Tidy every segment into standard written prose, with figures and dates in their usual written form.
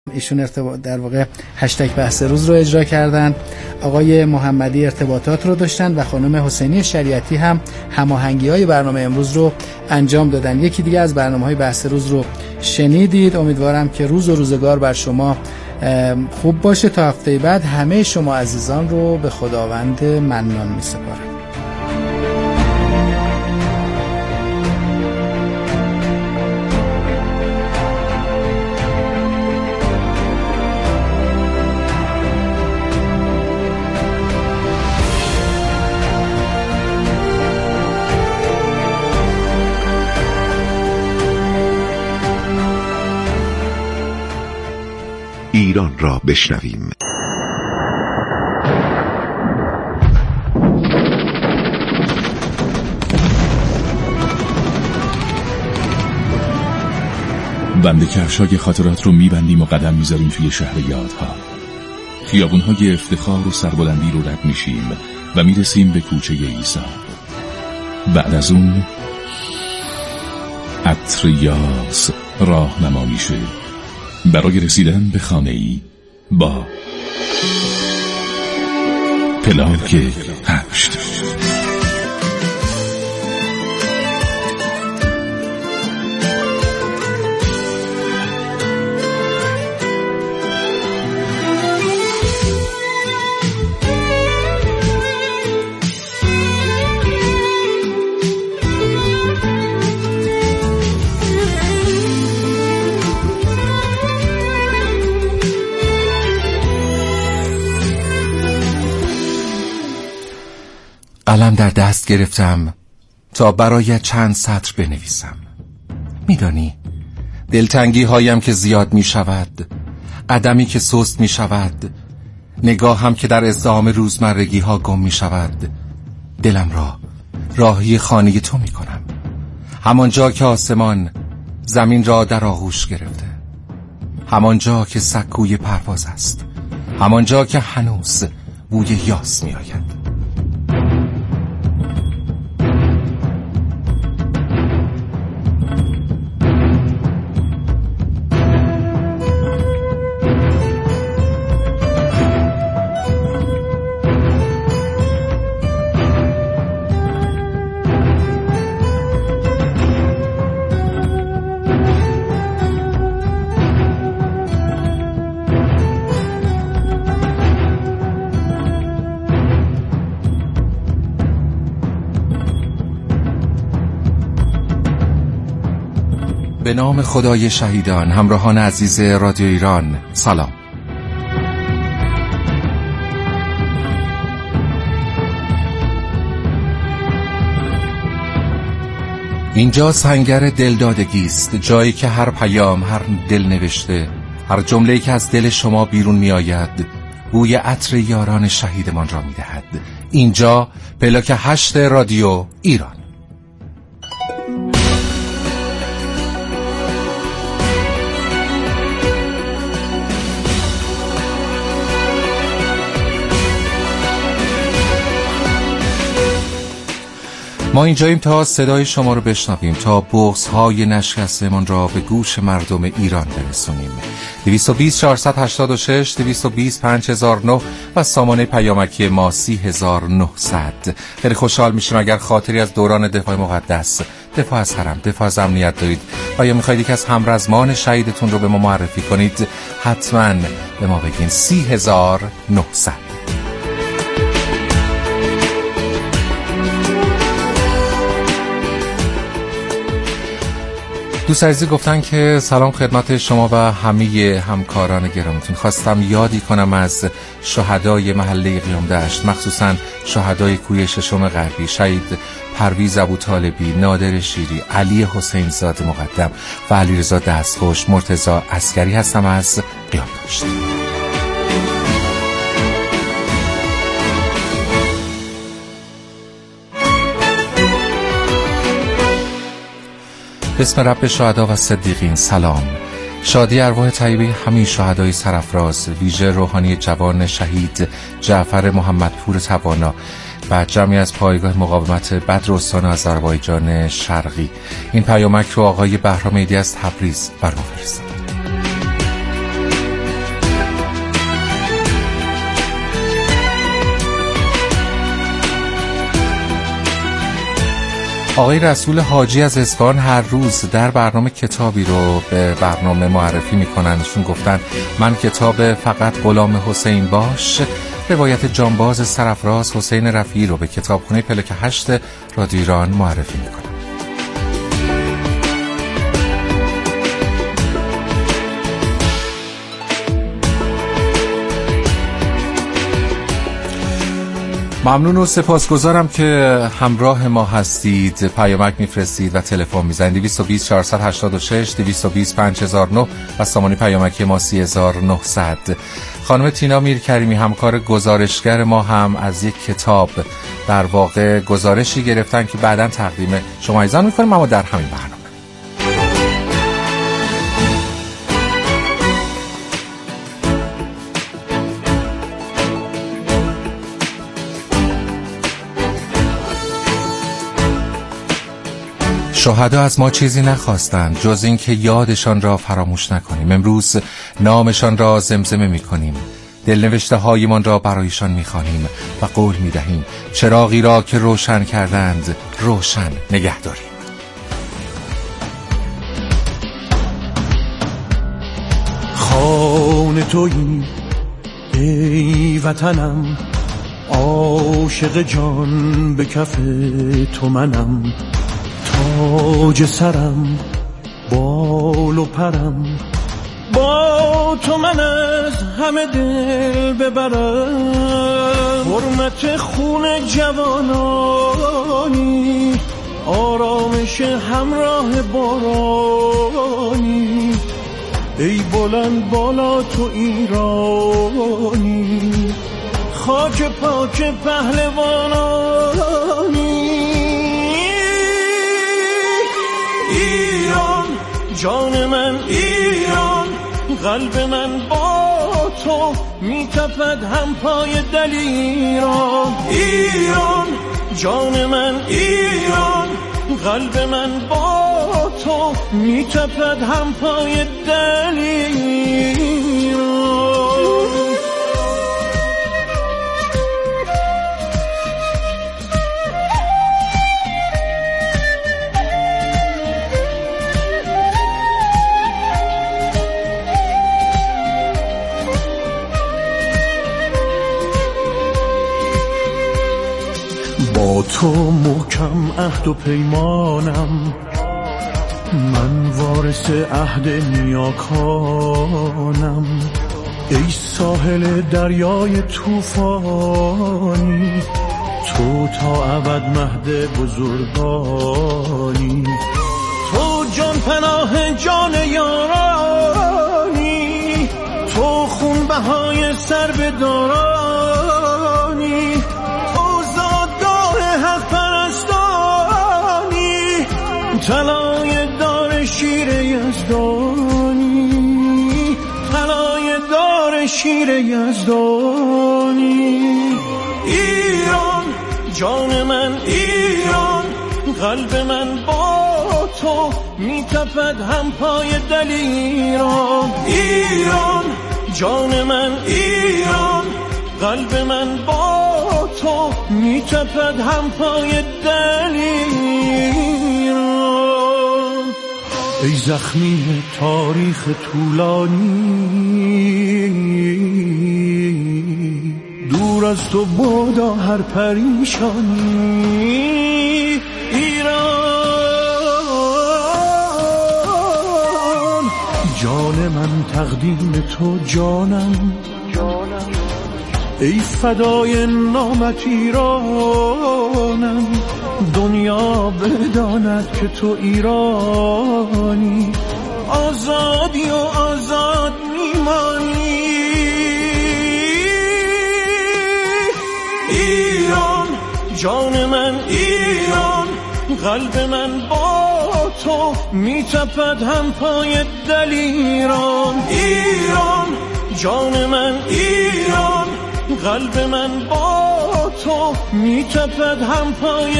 ایشون در واقع هشتگ بحث روز رو اجرا کردن، آقای محمدی ارتباطات رو داشتن و خانم حسینی شریعتی هم هماهنگی‌های برنامه امروز رو انجام دادن. یکی دیگه از برنامه‌های بحث روز رو شنیدید. امیدوارم که روز و روزگار بر شما خوب باشه. تا هفته بعد همه شما عزیزان رو به خداوند منان می‌سپارم. ایران را بشنویم. بند کفشای خاطرات رو میبندیم و قدم میذاریم توی شهر یادها. خیابونهای افتخار و سربلندی رو رد میشیم و میرسیم به کوچه عیسی. بعد از اون عطر یاس راهنما میشه برای رسیدن به خانه‌ای با پلاک 8. قلم در دست گرفتم تا برایت چند سطر بنویسم. میدانی دلتنگی هایم که زیاد می شود، قدمی که سست می شود، نگاهم که در ازدحام روزمرگی ها گم می شود، دلم را راهی خانه تو می کنم، همانجا که آسمان زمین را در آغوش گرفته، همانجا که سکوی پرواز است، همانجا که هنوز بوی یاس می آید. به نام خدای شهیدان. همراهان عزیز رادیو ایران، سلام. اینجا سنگر دلدادگی است، جایی که هر پیام، هر دل نوشته، هر جمله‌ای که از دل شما بیرون می آید بوی عطر یاران شهیدمان را می دهد. اینجا پلاک 8 رادیو ایران. ما اینجاییم تا صدای شما رو بشنویم، تا بغض‌های نشکسته‌مان را به گوش مردم ایران برسونیم. 220 486 220 5009 و سامانه پیامکی ما 30900. خیلی خوشحال میشیم اگر خاطری از دوران دفاع مقدس، دفاع از حرم، دفاع از امنیت دارید و یا میخواید یکی از همرزمان شهیدتون رو به ما معرفی کنید، حتما به ما بگین. 30900. دوست عزیزی گفتن که سلام خدمت شما و همه همکاران گرامیتون. خواستم یادی کنم از شهدای محله قیام دشت، مخصوصا شهدای کوی ششم غربی، شهید پرویز ابوطالبی، نادر شیری، علی حسین زاده مقدم و علیرضا دستخوش. مرتضی عسکری هستم از قیام دشت. بسم رب شهدا و صدیقین. سلام. شادی ارواح طیبه همین شهدای سرافراز، ویژه روحانی جوان شهید جعفر محمدپور توانا و جمعی از پایگاه مقاومت بدر استان آذربایجان شرقی. این پیامک رو آقای بهرام عیدی از تبریز برام فرستاد. آقای رسول حاجی از اصفهان هر روز در برنامه کتابی رو به برنامه معرفی میکننشون. گفتن من کتاب فقط غلام حسین باش روایت جانباز سرفراز حسین رفیعی رو به کتابخونه پلک 8 رادیو ایران معرفی میکنن. ممنون و سپاسگزارم که همراه ما هستید. پیامک میفرستید و تلفن میزنید 220 486 220 5009 و سامانه پیامکی ما 3900. خانم تینا میرکریمی همکار گزارشگر ما هم از یک کتاب در واقع گزارشی گرفتن که بعداً تقدیم شما ایزان میکنیم، اما در همین برنامه. شهدا از ما چیزی نخواستند جز این که یادشان را فراموش نکنیم. امروز نامشان را زمزمه می‌کنیم، دلنوشته هایمان را برایشان می‌خوانیم و قول می‌دهیم چراغی را که روشن کردند روشن نگه داریم. خانه تویی ای وطنم، عاشق جان به کف تو منم، تاج سرم بال و پرم، با تو من از همه دل ببرم. حرمت خون جوانانی، آرامش همراه بارانی، ای بلند بالا تو ایرانی، خاک پاک پهلوانانی. ایران جان من، ایران قلب من با تو میتپد هم پای دلیران. ایران جان من، ایران قلب من با تو میتپد هم پای دلیران. با تو محکم عهد و پیمانم، من وارث عهد نیاکانم. ای ساحل دریای طوفانی، تو تا ابد مهد بزرگانی. تو جان پناه جان یارانی، تو خون بهای سر به دارانی، حق پرستانی، طلای دار شیر یزدانی، طلای دار شیر یزدانی. ایران جان من، ایران قلب من با تو میتپد هم پای دلیران. ایران جان من، ایران قلب من با تو میتپد هم پای دلیران. ای زخمی تاریخ طولانی، دور از تو بادا هر پریشانی. ایران جان من تقدیم تو جانم، ای فدای نامت ایرانم. دنیا بداند که تو ایرانی، آزادی و آزاد میمانی. ایران جان من، ایران قلب من با تو میتپد هم پای دلیران. ایران جان من، ایران قلب من با تو میتپد هم پای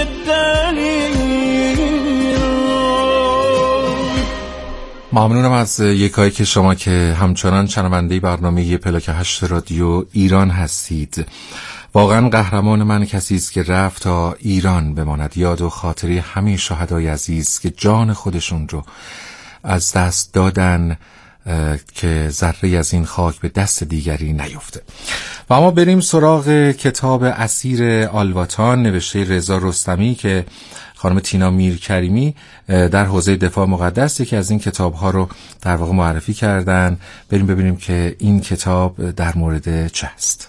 دلیران. ممنونم از یکایی که شما که همچنان شنونده برنامه پلاک 8 رادیو ایران هستید واقعا قهرمان من کسی است که رفت تا ایران بماند، یاد و خاطره همه شهدای عزیز که جان خودشون رو از دست دادن که ذره از این خاک به دست دیگری نیفته. و اما بریم سراغ کتاب اسیر آلواتان نوشته رضا رستمی که خانم تینا میرکریمی در حوزه دفاع مقدس یکی از این کتاب‌ها رو در واقع معرفی کردن. بریم ببینیم که این کتاب در مورد چه است.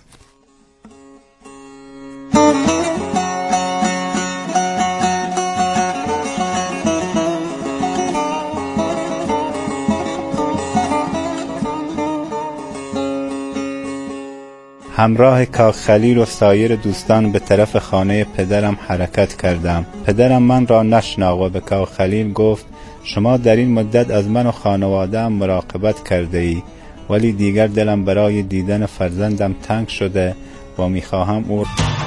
همراه کاک خلیل و سایر دوستان به طرف خانه پدرم حرکت کردم. پدرم من را نشناخت و به کاک خلیل گفت شما در این مدت از من و خانواده‌ام مراقبت کرده ای، ولی دیگر دلم برای دیدن فرزندم تنگ شده و میخواهم او.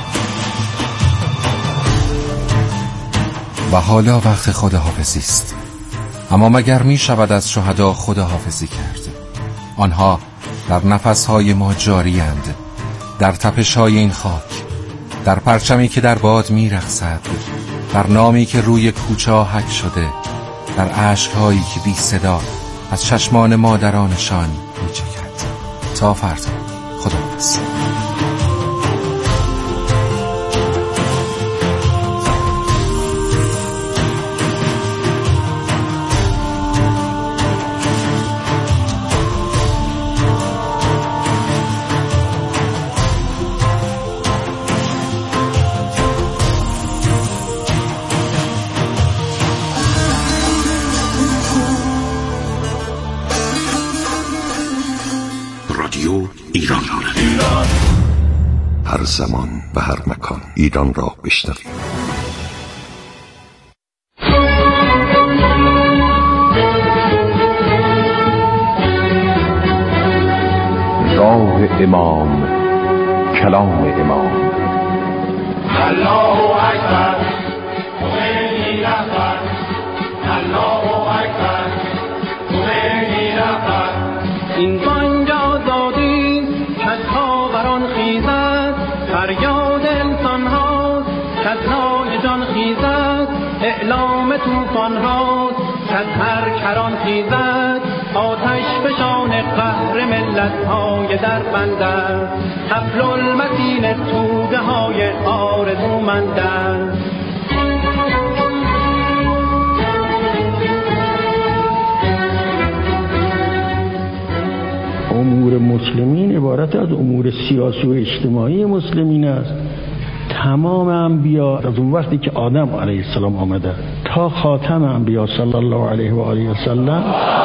و حالا وقت خداحافظی است. اما مگر می شود از شهدا خداحافظی کرد؟ آنها در نفسهای ما جاری‌اند، در تپش‌های این خاک، در پرچمی که در باد می‌رقصد، در نامی که روی کوچه آهک شده، در اشک‌هایی که بی صدا از چشمان مادرانشان می‌چکد. تا فردا، خداحافظ. ایران هر زمان و هر مکان ایران را بشنویم. راه امام، کلام امام. الله اکبر، خمینی رهبر. الله اکبر، خمینی رهبر. این بانگ آزادی کز خاوران خیزد، فریاد انسان هاست کز نای جان خیزد، اعلام طوفان هاست کز هر کران خیزد، آتش فشان قهر ملت های در بنده، حبل المتین توده های آرزومنده. امور مسلمین عبارت از امور سیاسی و اجتماعی مسلمین است. تمام انبیا از اون وقتی که آدم علیه السلام آمده تا خاتم انبیا صلی الله علیه و آله و سلم،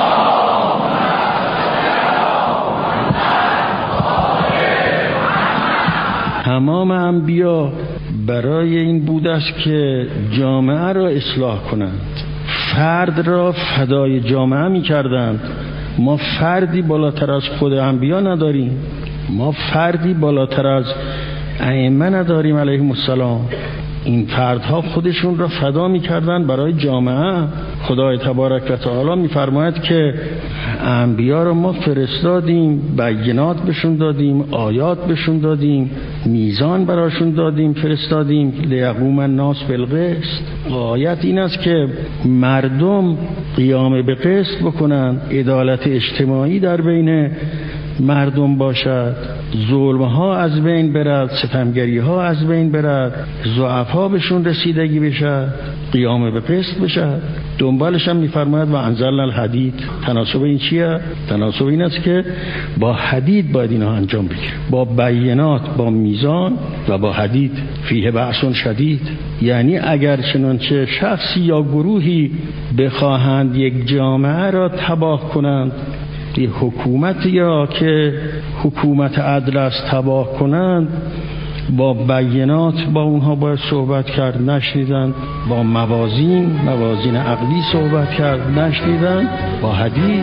تمام انبیا برای این بوده است که جامعه را اصلاح کنند، فرد را فدای جامعه می کردند. ما فردی بالاتر از خود انبیا نداریم، ما فردی بالاتر از ائمه نداریم علیهم السلام. این فردها خودشون را فدا می‌کردن برای جامعه. خدای تبارک و تعالی می‌فرماید که انبیا را ما فرستادیم، بینات بهشون دادیم، آیات بهشون دادیم، میزان براشون دادیم، فرستادیم لیقوم الناس بالقسط. آیت این است که مردم قیام به قسط بکنن، عدالت اجتماعی در بین مردم باشد، ظلم ها از بین برد، ستمگری ها از بین برد، ضعفا بهشون رسیدگی بشه، قیام به قسط بشه. دنبالش هم میفرماید و انزلنا الحدید. تناسب این چیه؟ تناسب این است که با حدید باید اینها انجام بگیره، با بینات، با میزان و با حدید. فیه بأس شدید. یعنی اگر چنانچه شخصی یا گروهی بخواهند یک جامعه را تباه کنند، یک حکومت یا که حکومت عدل است تباه کنند، با بینات با اونها باید صحبت کرد، نشنیدند. با موازین عقلی صحبت کرد، نشنیدند. با حدید.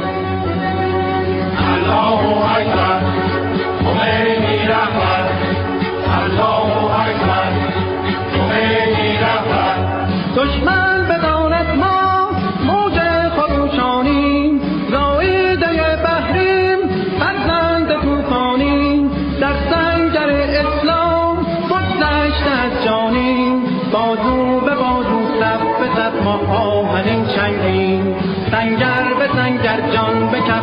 الله اکبر، خمینی رهبر. الله اکبر، خمینی رهبر. دشمن بداند ما موج خروشانیم، زایده بحریم، فرزند طوفانیم، در سنگر اسلام بازو به بازو صف بزد ما آمدیم چنگیم سنگر به سنگر جان به کف